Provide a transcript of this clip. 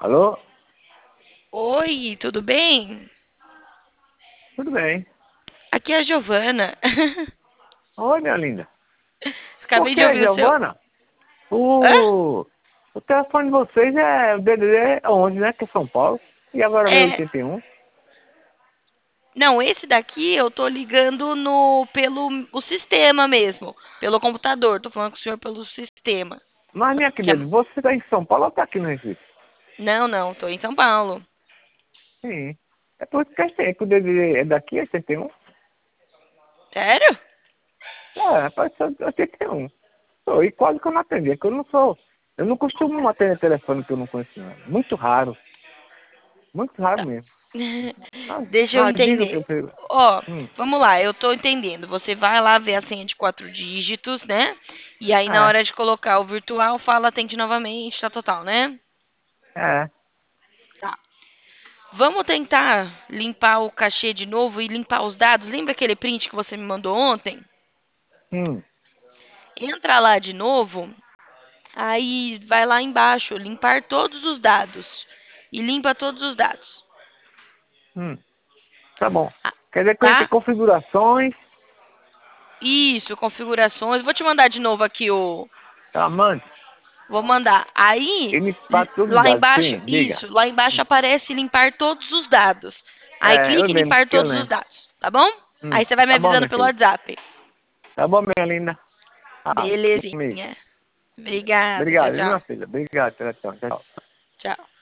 Alô? Oi, tudo bem? Tudo bem. Aqui é a Giovana. Oi, minha linda. Por Acabei de que, ouvir o seu. Giovana? Hã? O telefone de vocês é o DDD 11, né? Que é São Paulo. E agora veio É. 81. Não, esse daqui eu tô ligando no pelo o sistema mesmo, pelo computador. Tô falando com o senhor pelo sistema. Mas, minha Que é- querida, você está em São Paulo ou está aqui no Recife? Não, não, tô em São Paulo. Sim. É por isso que eu sei que o DDD é daqui, é 81. Sério? É, pode ser 81. Pô, e quase que eu não atendi, é que eu não sou... Eu não costumo atender telefone que eu não conheço, não. Muito raro. Muito raro Tá. mesmo. Mas, Deixa eu mas diga o que entender. eu pergunto. Ó, Hum, vamos lá, eu tô entendendo. Você vai lá ver a senha de 4 dígitos, né? E aí na é, hora de colocar o virtual, fala atende novamente, tá total, né? é. Tá. Vamos tentar limpar o cachê de novo e limpar os dados. Lembra aquele print que você me mandou ontem? Hum, Entra lá de novo, aí vai lá embaixo, limpar todos os dados. E limpa todos os dados. hum. Tá bom. Ah, Quer dizer que eu entrei tá? configurações, Isso, configurações. Vou te mandar de novo aqui o. tamanho, Vou mandar. Aí, ele para todos os lá dados. embaixo, Sim, diga. isso, lá embaixo aparece limpar todos os dados. Aí É, eu clique em lembro, limpar que eu todos os lembro. dados, tá bom? Aí você vai me Tá bom, avisando minha pelo querida. WhatsApp. Tá bom, minha linda. Ah, amigo. Belezinha. Obrigada. Tchau, Obrigado, viu, tchau. minha filha? Obrigado, tchau, tchau. Tchau. Tchau.